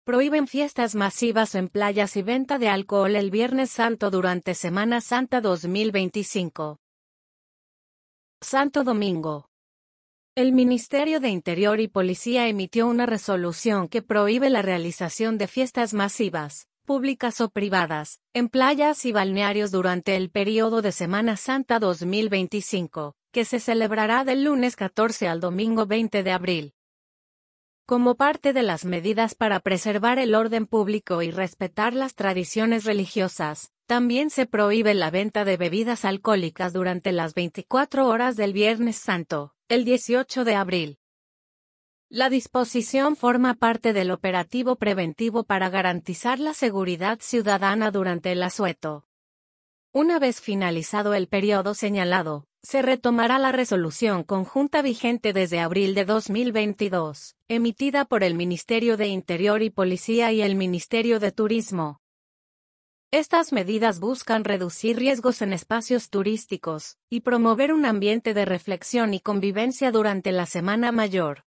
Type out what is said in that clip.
Prohíben fiestas masivas en playas y venta de alcohol el Viernes Santo durante Semana Santa 2025. Santo Domingo. El Ministerio de Interior y Policía emitió una resolución que prohíbe la realización de fiestas masivas, públicas o privadas, en playas y balnearios durante el período de Semana Santa 2025, que se celebrará del lunes 14 al domingo 20 de abril. Como parte de las medidas para preservar el orden público y respetar las tradiciones religiosas, también se prohíbe la venta de bebidas alcohólicas durante las 24 horas del Viernes Santo, el 18 de abril. La disposición forma parte del operativo preventivo para garantizar la seguridad ciudadana durante el asueto. Una vez finalizado el periodo señalado, se retomará la resolución conjunta vigente desde abril de 2022, emitida por el Ministerio de Interior y Policía y el Ministerio de Turismo. Estas medidas buscan reducir riesgos en espacios turísticos y promover un ambiente de reflexión y convivencia durante la Semana Mayor.